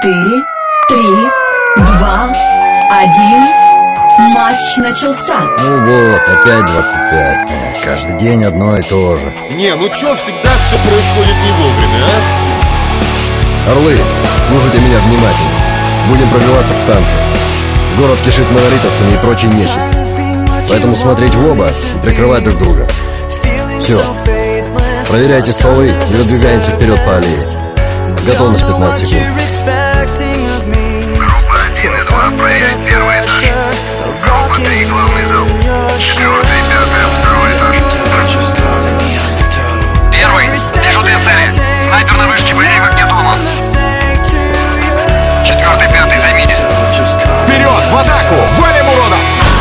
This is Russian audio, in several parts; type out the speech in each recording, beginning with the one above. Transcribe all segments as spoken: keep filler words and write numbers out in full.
четыре, три, два, один. Матч начался. Ну вот, опять двадцать пять. Эх, каждый день одно и то же. Не, ну чё всегда все происходит не вовремя, а? Орлы, слушайте меня внимательно. Будем пробиваться к станции. Город кишит монолитовцами и прочей нечистью. Поэтому смотреть в оба и прикрывать друг друга. Все. Проверяйте стволы и выдвигаемся вперед по аллее. Готовность пятнадцать секунд. Группа один и два проверить первый этаж. Группа три главный зал. Четвертый, пятый, второй этаж. Первый, вижу две цели. Снайпер на вышке, боевик где дома. Четвертый, пятый, займитесь. Вперед, в атаку! Валим уродов!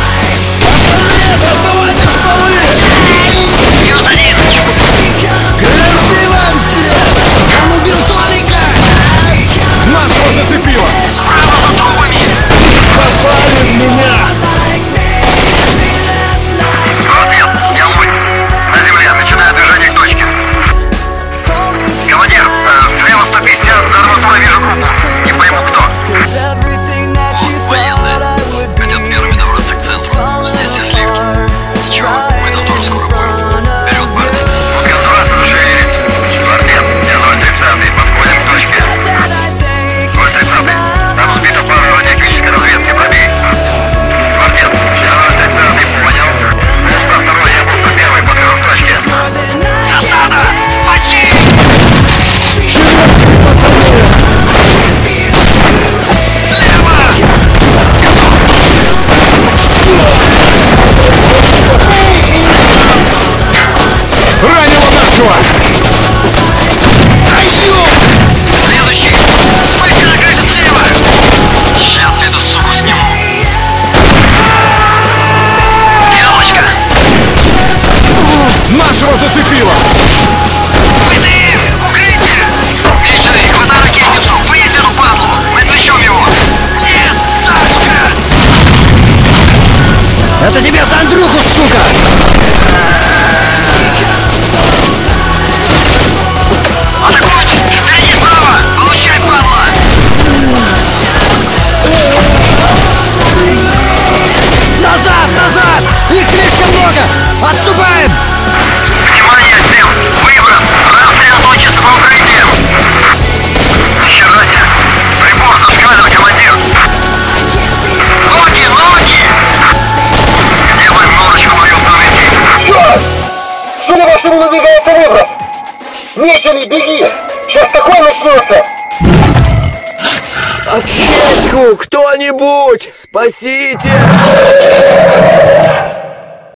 Минус один. Красный вам все! Он убил Толика! Нашего зацепило! Справа за трубами. Попали в меня! Ответ, я мой. На земле, начинаю движение к точке. Командир, э, слева сто пятьдесят, за арматурой вижу группу. Не пойму кто. Военные. Хотят первыми добраться к центру. Снять все сливки. Ничего, мы там тоже скоро будем. Вперед, парни. Концентрацию расширили. Квартет, я ноль тридцатый, подходим к точке. ноль тридцатый, там сбита пара радиоактивной разведки, пробей. Квартет, я ноль тридцатый, понял. Моста второй, я был первый, подхожу к точке. Засада! Мочи! Слева! Ранило нашего! Следующий! Спойте на крыше слева! Сейчас я эту суку сниму! Яблочко! Нашего зацепило! Выйди! Укрытие! Вечерый, хватай ракетницу! Выйди эту падлу! Мы отвлечем его! Нет! Сашка! Это тебе за Андрюху, сука! Атакуйте! Впереди справа! Получай, падла! Назад, назад! Их слишком много! Отступаем! Внимание всем! Выброс! Рассредоточиться по укрытиям! Нихера себе! Прибор заскалил, командир! Ноги, ноги! Где вы норочку мою установите? Судя по всему, надвигается выброс! Меченый, беги! Сейчас такое начнется! Аптечку! Кто-нибудь! Спасите!